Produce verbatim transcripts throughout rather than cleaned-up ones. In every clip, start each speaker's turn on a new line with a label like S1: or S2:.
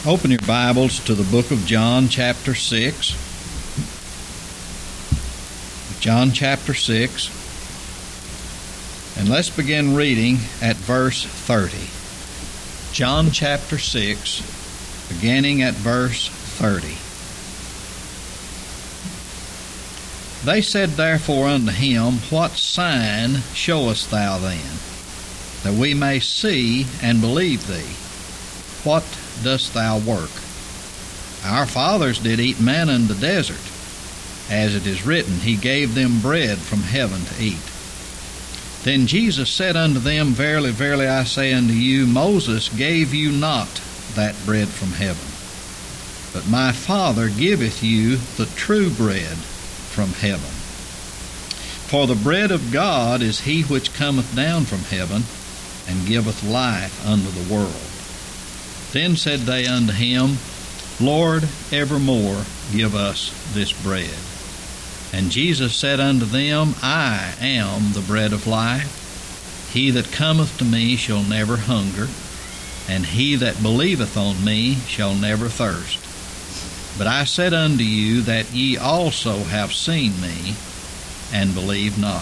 S1: Open your Bibles to the book of John, chapter six. John, chapter six. And let's begin reading at verse thirty. John, chapter six, beginning at verse thirty. They said therefore unto him, What sign showest thou then, that we may see and believe thee? What dost thou work? Our fathers did eat manna in the desert. As it is written, He gave them bread from heaven to eat. Then Jesus said unto them, Verily, verily, I say unto you, Moses gave you not that bread from heaven, but my Father giveth you the true bread from heaven. For the bread of God is he which cometh down from heaven, and giveth life unto the world. Then said they unto him, Lord, evermore give us this bread. And Jesus said unto them, I am the bread of life. He that cometh to me shall never hunger, and he that believeth on me shall never thirst. But I said unto you that ye also have seen me, and believe not.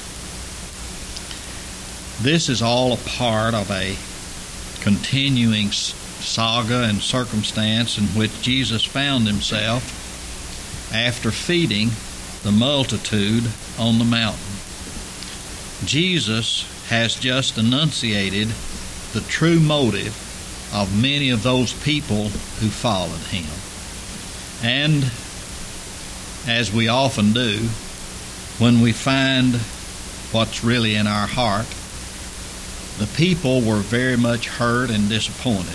S1: This is all a part of a continuing saga and circumstance in which Jesus found himself after feeding the multitude on the mountain. Jesus has just enunciated the true motive of many of those people who followed him. And as we often do, when we find what's really in our heart, the people were very much hurt and disappointed.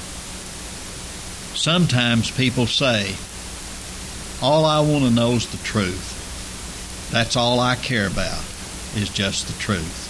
S1: Sometimes people say, all I want to know is the truth. That's all I care about is just the truth.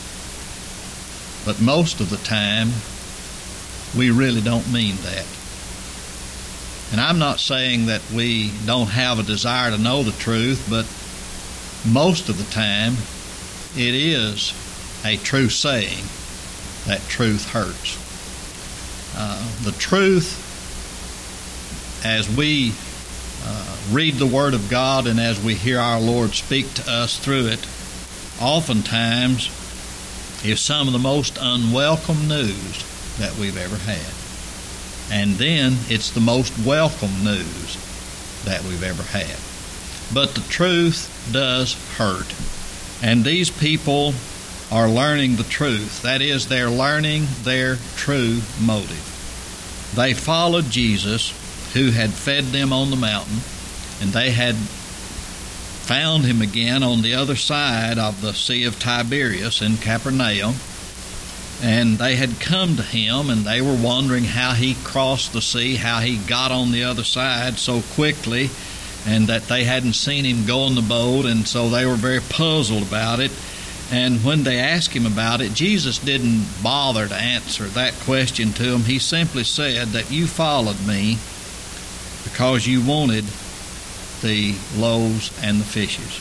S1: But most of the time, we really don't mean that. And I'm not saying that we don't have a desire to know the truth, but most of the time, it is a true saying that truth hurts. Uh, the truth, as we uh, read the Word of God and as we hear our Lord speak to us through it, oftentimes is some of the most unwelcome news that we've ever had. And then it's the most welcome news that we've ever had. But the truth does hurt. And these people are learning the truth. That is, they're learning their true motive. They followed Jesus, who had fed them on the mountain, and they had found him again on the other side of the Sea of Tiberias in Capernaum. And they had come to him, and they were wondering how he crossed the sea, how he got on the other side so quickly, and that they hadn't seen him go on the boat, and so they were very puzzled about it. And when they asked him about it, Jesus didn't bother to answer that question to them. He simply said that you followed me because you wanted the loaves and the fishes.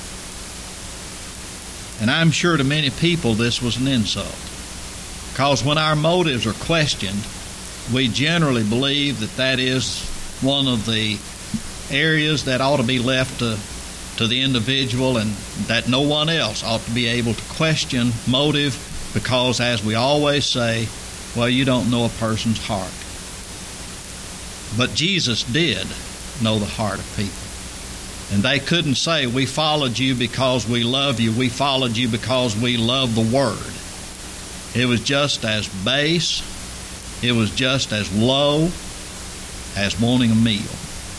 S1: And I'm sure to many people this was an insult, because when our motives are questioned, we generally believe that that is one of the areas that ought to be left to, to the individual, and that no one else ought to be able to question motive, because, as we always say, well, you don't know a person's heart. But Jesus did know the heart of people. And they couldn't say, we followed you because we love you. We followed you because we love the Word. It was just as base, it was just as low as wanting a meal.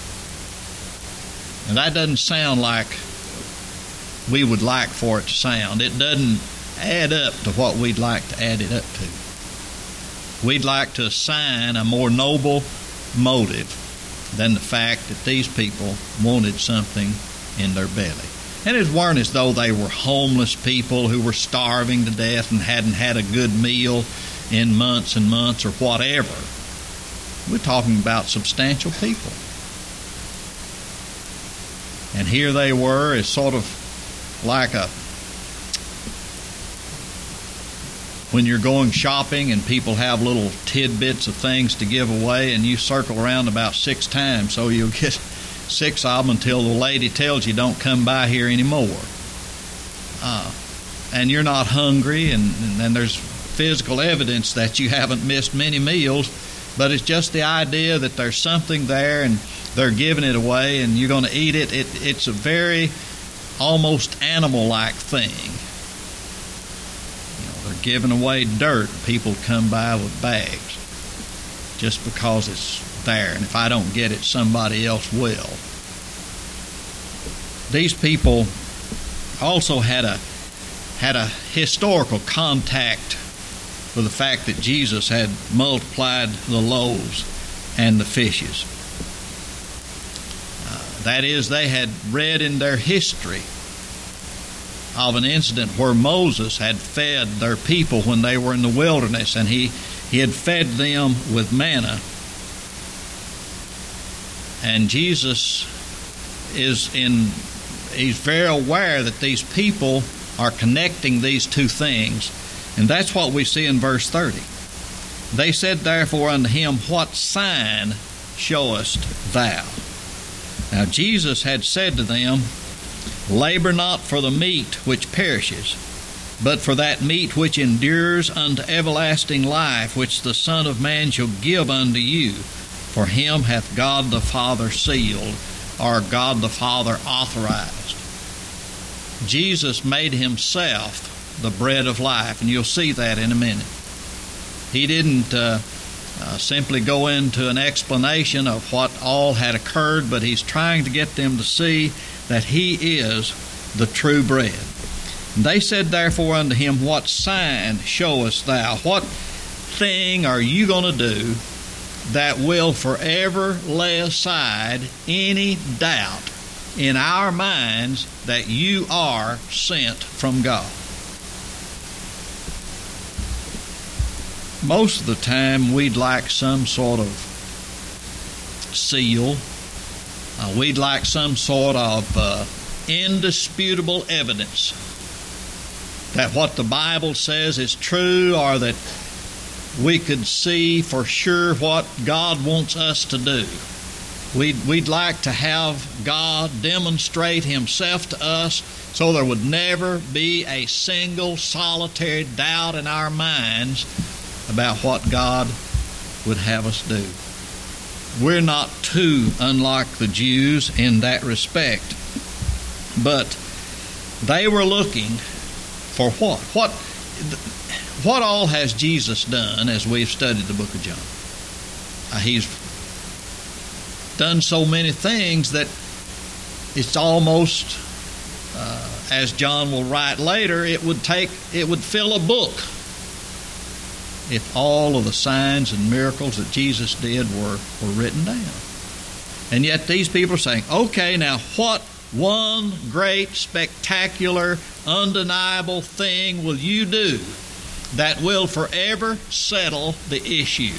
S1: And that doesn't sound like we would like for it to sound. It doesn't add up to what we'd like to add it up to. We'd like to assign a more noble motive than the fact that these people wanted something in their belly. And it weren't as though they were homeless people who were starving to death and hadn't had a good meal in months and months or whatever. We're talking about substantial people. And here they were as sort of like a when you're going shopping and people have little tidbits of things to give away, and you circle around about six times so you'll get six of them until the lady tells you don't come by here anymore. Uh, and you're not hungry, and, and, and there's physical evidence that you haven't missed many meals, but it's just the idea that there's something there and they're giving it away and you're going to eat it. it. It's a very almost animal-like thing. They're giving away dirt. People come by with bags just because it's there. And if I don't get it, somebody else will. These people also had a had a historical contact with the fact that Jesus had multiplied the loaves and the fishes. Uh, that is, they had read in their history of an incident where Moses had fed their people when they were in the wilderness, and he, he had fed them with manna. And Jesus is in, he's very aware that these people are connecting these two things, and that's what we see in verse thirty. They said therefore unto him, What sign showest thou? Now Jesus had said to them, Labor not for the meat which perishes, but for that meat which endures unto everlasting life, which the Son of Man shall give unto you. For him hath God the Father sealed, or God the Father authorized. Jesus made himself the bread of life, and you'll see that in a minute. He didn't uh, uh, simply go into an explanation of what all had occurred, but he's trying to get them to see that he is the true bread. And they said therefore unto him, What sign showest thou? What thing are you going to do that will forever lay aside any doubt in our minds that you are sent from God? Most of the time we'd like some sort of seal. Uh, we'd like some sort of uh, indisputable evidence that what the Bible says is true, or that we could see for sure what God wants us to do. We'd, we'd like to have God demonstrate himself to us so there would never be a single solitary doubt in our minds about what God would have us do. We're not too unlike the Jews in that respect. But they were looking for what? What, what all has Jesus done as we've studied the book of John? Uh, he's done so many things that it's almost, uh, as John will write later, it would take, it would fill a book if all of the signs and miracles that Jesus did were, were written down. And yet these people are saying, okay, now what one great, spectacular, undeniable thing will you do that will forever settle the issue?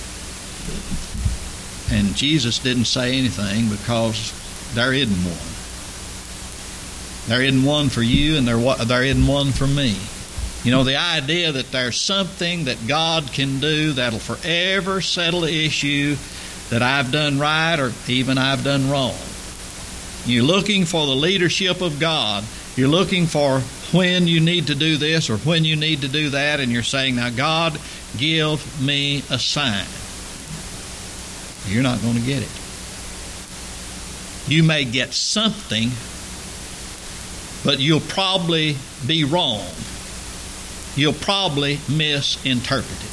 S1: And Jesus didn't say anything because there isn't one. There isn't one for you, and there, there isn't one for me. You know, the idea that there's something that God can do that'll forever settle the issue that I've done right or even I've done wrong. You're looking for the leadership of God. You're looking for when you need to do this or when you need to do that, and you're saying, now, God, give me a sign. You're not going to get it. You may get something, but you'll probably be wrong. You'll probably misinterpret it.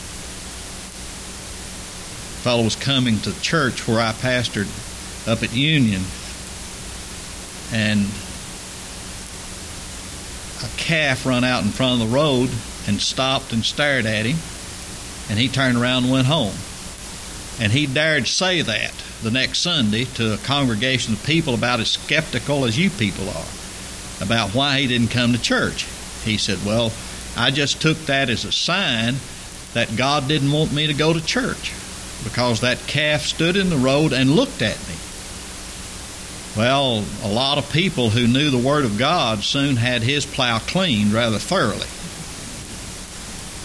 S1: A fellow was coming to church where I pastored up at Union, and a calf run out in front of the road and stopped and stared at him, and he turned around and went home. And he dared say that the next Sunday to a congregation of people about as skeptical as you people are about why he didn't come to church. He said, well, I just took that as a sign that God didn't want me to go to church because that calf stood in the road and looked at me. Well, a lot of people who knew the Word of God soon had his plow cleaned rather thoroughly.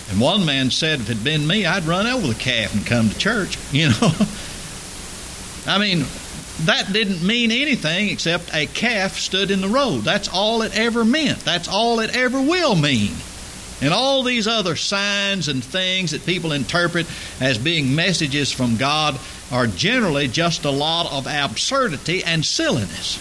S1: And one man said, if it had been me, I'd run over the calf and come to church. You know, I mean, that didn't mean anything except a calf stood in the road. That's all it ever meant. That's all it ever will mean. And all these other signs and things that people interpret as being messages from God are generally just a lot of absurdity and silliness.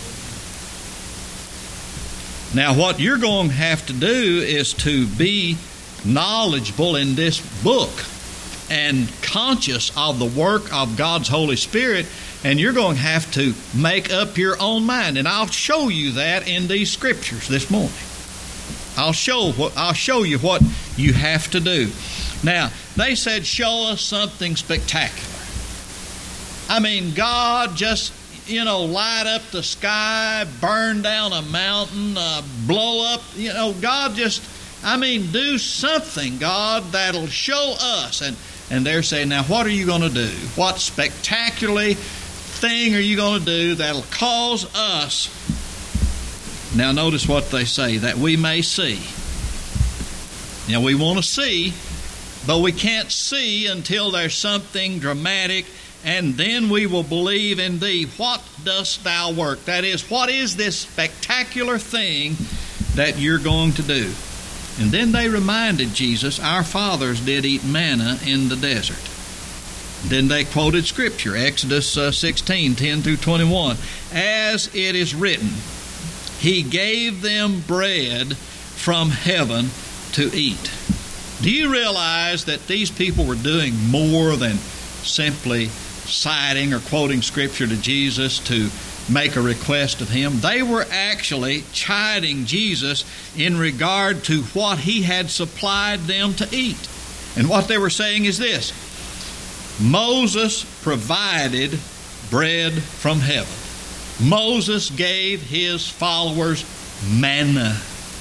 S1: Now, what you're going to have to do is to be knowledgeable in this book and conscious of the work of God's Holy Spirit, and you're going to have to make up your own mind. And I'll show you that in these scriptures this morning. I'll show what I'll show you what you have to do. Now, they said, show us something spectacular. I mean, God just, you know, light up the sky, burn down a mountain, uh, blow up, you know, God just, I mean, do something, God, that'll show us. And, and they're saying, now, what are you going to do? What spectacularly thing are you going to do that'll cause us? Now, notice what they say, that we may see. Now, we want to see, but we can't see until there's something dramatic, and then we will believe in thee. What dost thou work? That is, what is this spectacular thing that you're going to do? And then they reminded Jesus, our fathers did eat manna in the desert. Then they quoted Scripture, Exodus uh, sixteen, ten through twenty-one. As it is written, He gave them bread from heaven to eat. Do you realize that these people were doing more than simply citing or quoting Scripture to Jesus to make a request of Him? They were actually chiding Jesus in regard to what He had supplied them to eat. And what they were saying is this: Moses provided bread from heaven. Moses gave his followers manna.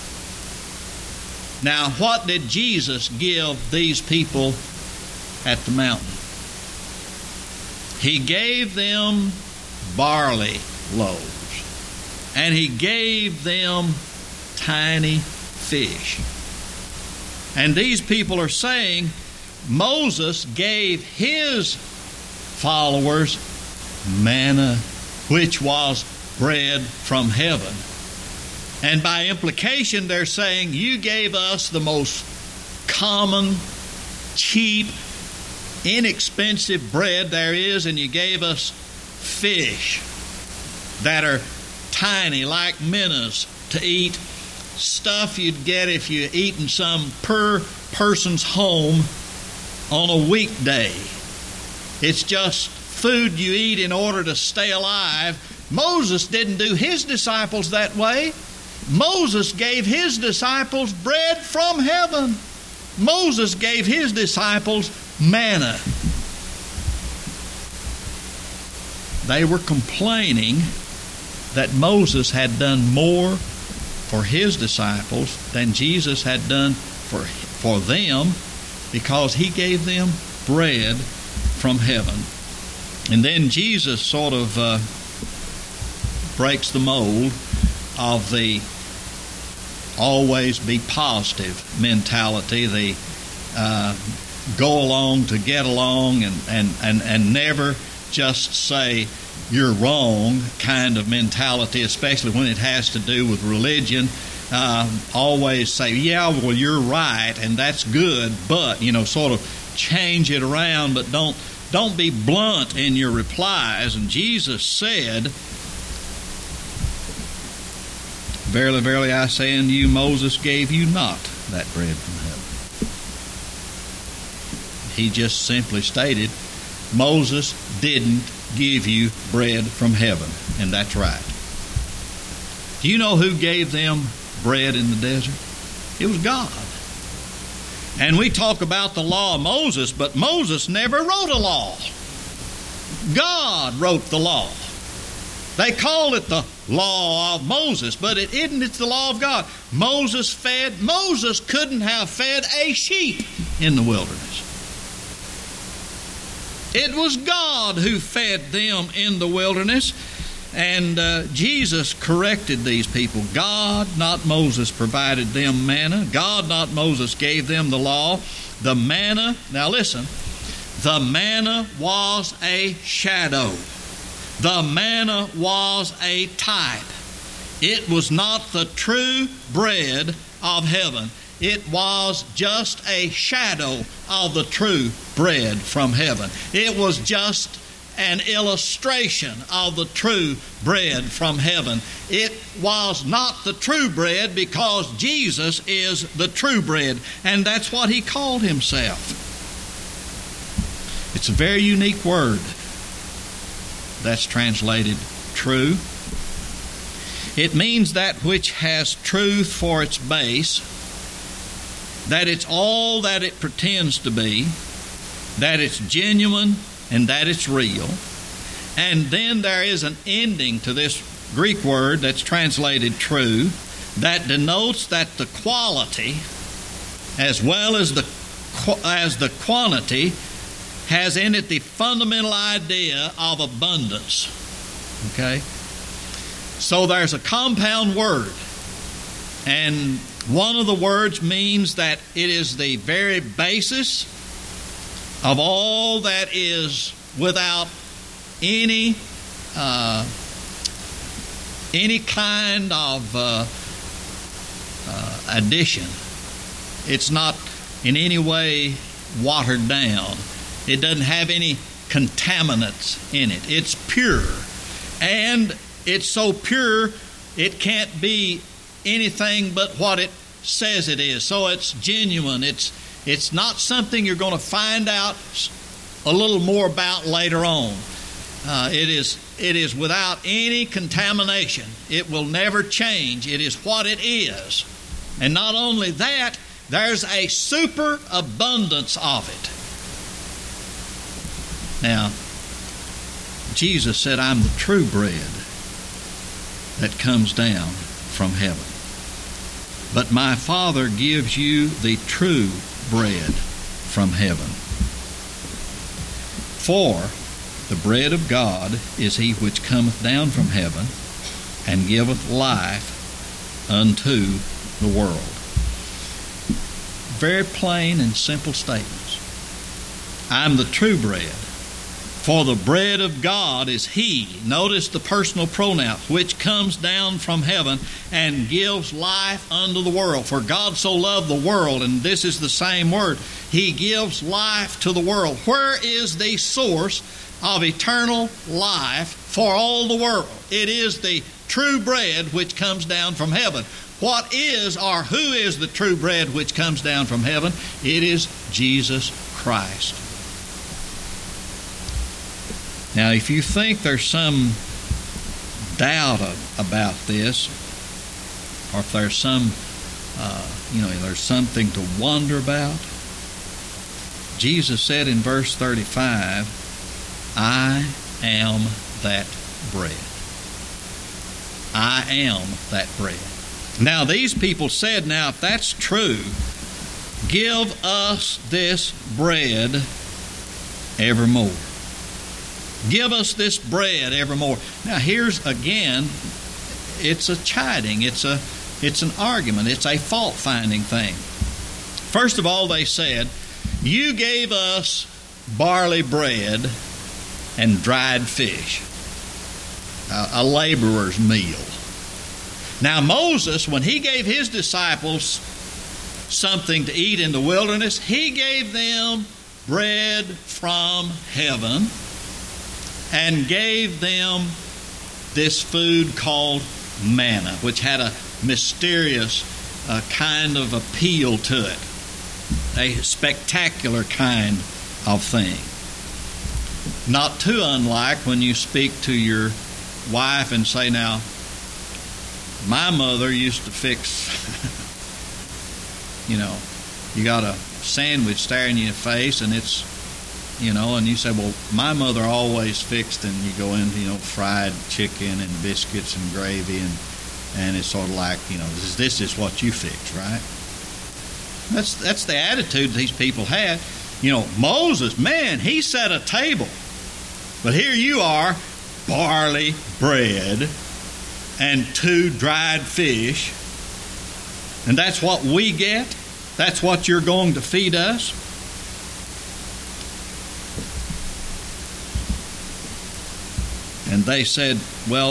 S1: Now, what did Jesus give these people at the mountain? He gave them barley loaves, and He gave them tiny fish. And these people are saying Moses gave his followers manna, which was bread from heaven. And by implication, they're saying, you gave us the most common, cheap, inexpensive bread there is, and you gave us fish that are tiny, like minnows, to eat, stuff you'd get if you eat in some per person's home on a weekday. It's just food you eat in order to stay alive. Moses didn't do his disciples that way. Moses gave his disciples bread from heaven. Moses gave his disciples manna. They were complaining that Moses had done more for his disciples than Jesus had done for, for them, because He gave them bread from heaven. And then Jesus sort of uh, breaks the mold of the always be positive mentality, the uh, go along to get along and, and, and, and never just say you're wrong kind of mentality, especially when it has to do with religion. Uh, always say, yeah, well, you're right, and that's good, but, you know, sort of change it around, but don't don't be blunt in your replies. And Jesus said, verily, verily, I say unto you, Moses gave you not that bread from heaven. He just simply stated, Moses didn't give you bread from heaven, and that's right. Do you know who gave them bread in the desert? It was God. And we talk about the law of Moses, but Moses never wrote a law. God wrote the law. They called it the law of Moses, but it isn't. It's the law of God. Moses fed. Moses couldn't have fed a sheep in the wilderness. It was God who fed them in the wilderness. And uh, Jesus corrected these people. God, not Moses, provided them manna. God, not Moses, gave them the law. The manna, now listen, the manna was a shadow. The manna was a type. It was not the true bread of heaven. It was just a shadow of the true bread from heaven. It was just an illustration of the true bread from heaven. It was not the true bread because Jesus is the true bread, and that's what he called himself. It's a very unique word that's translated true. It means that which has truth for its base, that it's all that it pretends to be, that it's genuine, and that it's real. And then there is an ending to this Greek word that's translated true that denotes that the quality as well as the as the quantity has in it the fundamental idea of abundance. Okay? So there's a compound word, and one of the words means that it is the very basis of all that is without any uh, any kind of uh, uh, addition. It's not in any way watered down. It doesn't have any contaminants in it. It's pure. And it's so pure it can't be anything but what it says it is. So it's genuine. It's It's not something you're going to find out a little more about later on. Uh, it is it is without any contamination. It will never change. It is what it is. And not only that, there's a superabundance of it. Now, Jesus said, I'm the true bread that comes down from heaven. But my Father gives you the true bread from heaven. For the bread of God is he which cometh down from heaven and giveth life unto the world. Very plain and simple statements. I'm the true bread. For the bread of God is he, notice the personal pronoun, which comes down from heaven and gives life unto the world. For God so loved the world, and this is the same word, he gives life to the world. Where is the source of eternal life for all the world? It is the true bread which comes down from heaven. What is or who is the true bread which comes down from heaven? It is Jesus Christ. Now, if you think there's some doubt about this, or if there's some, uh, you know, there's something to wonder about, Jesus said in verse thirty-five, I am that bread. I am that bread. Now, these people said, now, if that's true, give us this bread evermore. Give us this bread evermore. Now, here's again, it's a chiding. It's a, it's an argument. It's a fault-finding thing. First of all, they said, you gave us barley bread and dried fish, a, a laborer's meal. Now, Moses, when he gave his disciples something to eat in the wilderness, he gave them bread from heaven and gave them this food called manna, which had a mysterious uh, kind of appeal to it, a spectacular kind of thing. Not too unlike when you speak to your wife and say, now, my mother used to fix, you know, you got a sandwich staring you in the face and it's, you know, and you say, well, my mother always fixed, and you go into, you know, fried chicken and biscuits and gravy, and and it's sort of like, you know, this is, this is what you fix, right? That's that's the attitude these people had. You know, Moses, man, he set a table. But here you are, barley bread and two dried fish, and that's what we get? That's what you're going to feed us? And they said, well,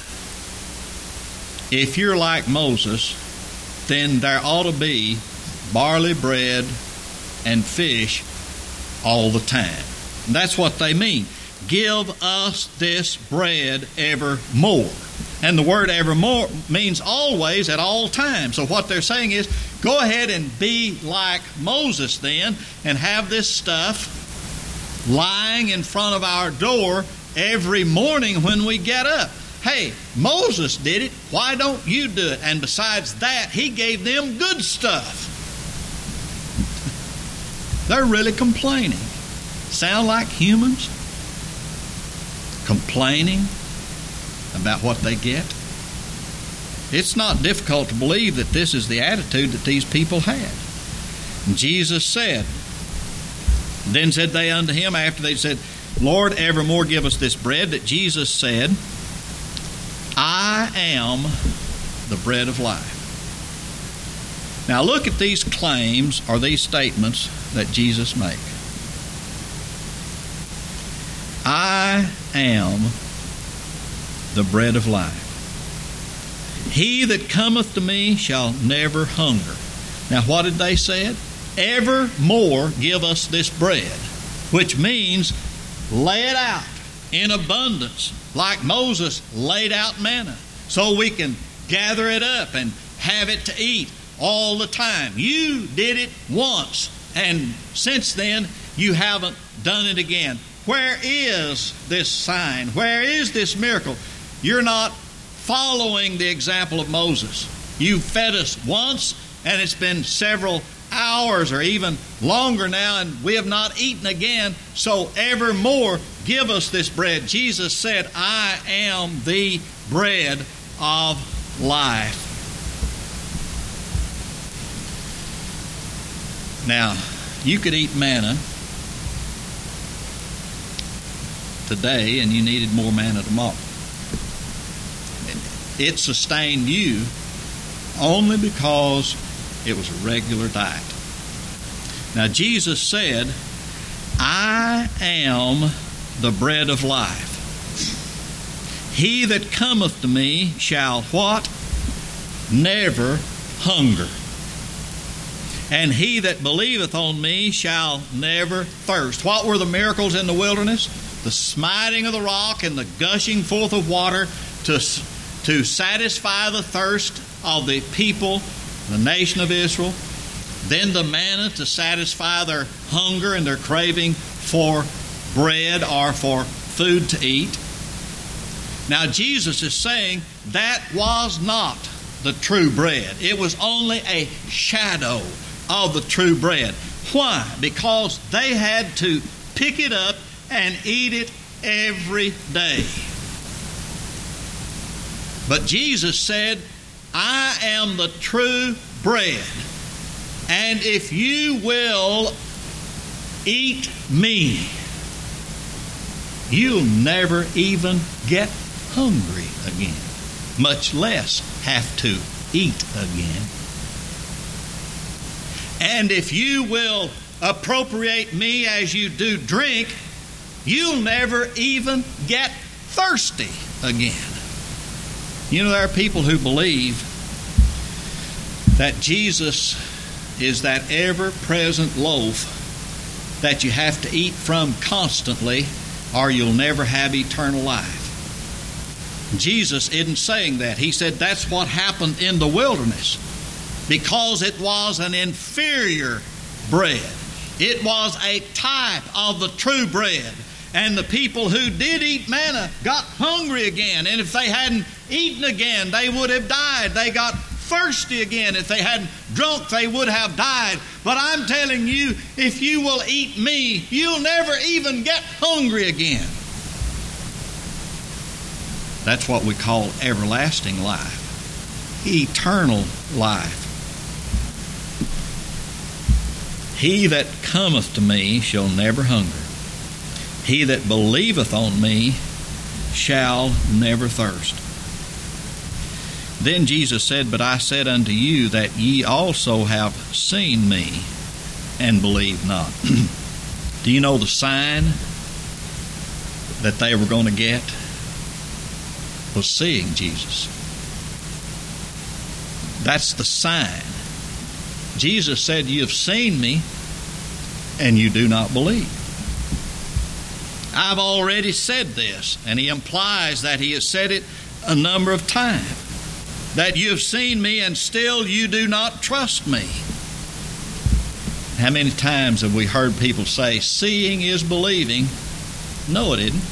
S1: if you're like Moses, then there ought to be barley bread and fish all the time. And that's what they mean. Give us this bread evermore. And the word evermore means always, at all times. So what they're saying is, go ahead and be like Moses then, and have this stuff lying in front of our door every morning when we get up. Hey, Moses did it. Why don't you do it? And besides that, he gave them good stuff. They're really complaining. Sound like humans? Complaining about what they get? It's not difficult to believe that this is the attitude that these people had. And Jesus said, then said they unto him, after they said, Lord, evermore give us this bread, that Jesus said, I am the bread of life. Now look at these claims or these statements that Jesus made. I am the bread of life. He that cometh to me shall never hunger. Now what did they say? Evermore give us this bread, which means lay it out in abundance, like Moses laid out manna, so we can gather it up and have it to eat all the time. You did it once, and since then you haven't done it again. Where is this sign? Where is this miracle? You're not following the example of Moses. You fed us once, and it's been several hours or even longer now, and we have not eaten again. So evermore give us this bread. Jesus said, I am the bread of life. Now, you could eat manna today and you needed more manna tomorrow. It sustained you only because it was a regular diet. Now, Jesus said, I am the bread of life. He that cometh to me shall what? Never hunger. And he that believeth on me shall never thirst. What were the miracles in the wilderness? The smiting of the rock and the gushing forth of water to, to satisfy the thirst of the people, the nation of Israel. Then the manna to satisfy their hunger and their craving for bread or for food to eat. Now Jesus is saying that was not the true bread. It was only a shadow of the true bread. Why? Because they had to pick it up and eat it every day. But Jesus said, I am the true bread. And if you will eat me, you'll never even get hungry again, much less have to eat again. And if you will appropriate me as you do drink, you'll never even get thirsty again. You know, there are people who believe that Jesus is that ever-present loaf that you have to eat from constantly or you'll never have eternal life. Jesus isn't saying that. He said that's what happened in the wilderness because it was an inferior bread. It was a type of the true bread. And the people who did eat manna got hungry again. And if they hadn't eaten again, they would have died. They got thirsty again. If they hadn't drunk, they would have died. But I'm telling you, if you will eat me, you'll never even get hungry again. That's what we call everlasting life, eternal life. He that cometh to me shall never hunger. He that believeth on me shall never thirst. Then Jesus said, But I said unto you that ye also have seen me and believe not. Do you know the sign that they were going to get? was seeing Jesus. That's the sign. Jesus said, "You have seen me, and you do not believe." I've already said this, and he implies that he has said it a number of times, that you have seen me and still you do not trust me. How many times have we heard people say, "Seeing is believing"? No, it isn't.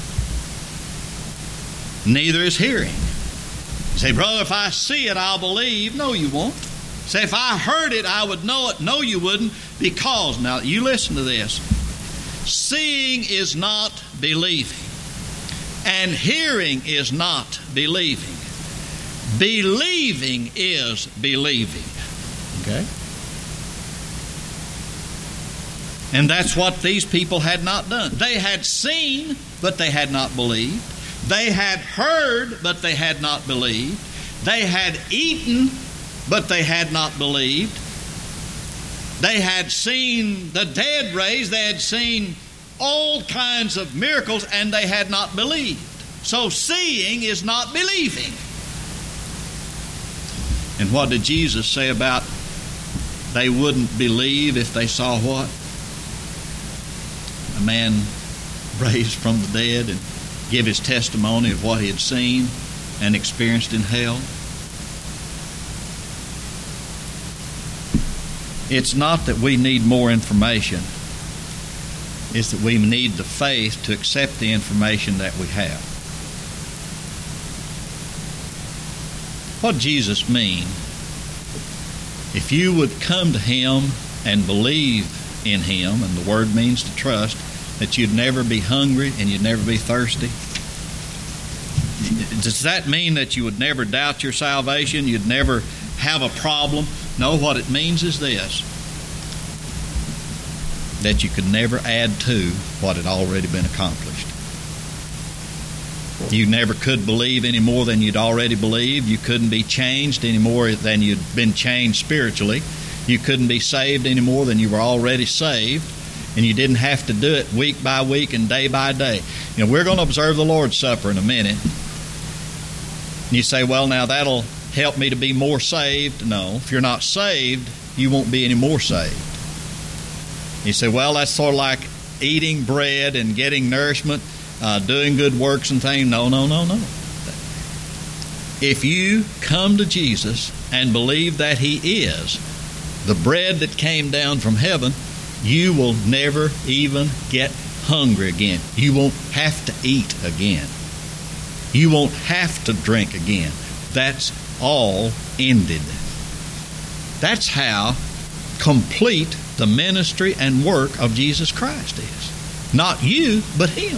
S1: Neither is hearing. Say, "Brother, if I see it, I'll believe." No, you won't. Say, "If I heard it, I would know it." No, you wouldn't, because, now you listen to this, seeing is not believing, and hearing is not believing. Believing is believing. Okay? And that's what these people had not done. They had seen, but they had not believed. They had heard, but they had not believed. They had eaten, but they had not believed. They had seen the dead raised. They had seen all kinds of miracles, and they had not believed. So seeing is not believing. And what did Jesus say about they wouldn't believe if they saw what? A man raised from the dead and give his testimony of what he had seen and experienced in hell. It's not that we need more information. It's that we need the faith to accept the information that we have. What did Jesus mean? If you would come to Him and believe in Him, and the word means to trust, that you'd never be hungry and you'd never be thirsty. Does that mean that you would never doubt your salvation? You'd never have a problem? No, what it means is this: that you could never add to what had already been accomplished. You never could believe any more than you'd already believed. You couldn't be changed any more than you'd been changed spiritually. You couldn't be saved any more than you were already saved. And you didn't have to do it week by week and day by day. You know, we're going to observe the Lord's Supper in a minute. And you say, "Well, now that'll help me to be more saved." No, if you're not saved, you won't be any more saved. You say, "Well, that's sort of like eating bread and getting nourishment, uh, doing good works and things." No, no, no, no. If you come to Jesus and believe that He is the bread that came down from heaven, you will never even get hungry again. You won't have to eat again. You won't have to drink again. That's all ended. That's how complete the ministry and work of Jesus Christ is. Not you, but Him.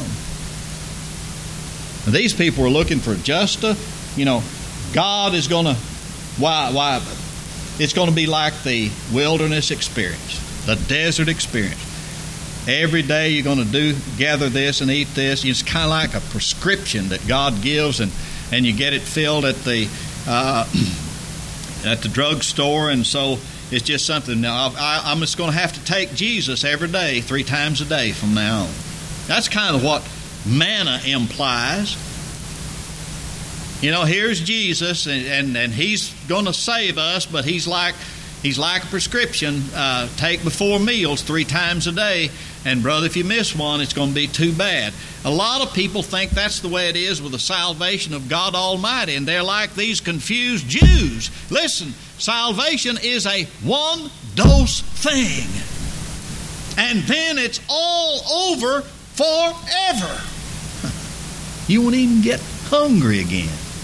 S1: And these people were looking for just a, you know, God is going to, why, why, it's going to be like the wilderness experience, the desert experience. Every day you're going to do, gather this and eat this. It's kind of like a prescription that God gives, and, and you get it filled at the uh, at the drugstore, and so it's just something. Now I, I'm just going to have to take Jesus every day, three times a day from now on. That's kind of what manna implies. You know, here's Jesus, and, and, and He's going to save us, but He's like He's like a prescription. Uh, take before meals three times a day, and brother, if you miss one, it's going to be too bad. A lot of people think that's the way it is with the salvation of God Almighty, and they're like these confused Jews. Listen, salvation is a one-dose thing, and then it's all over forever. You won't even get hungry again.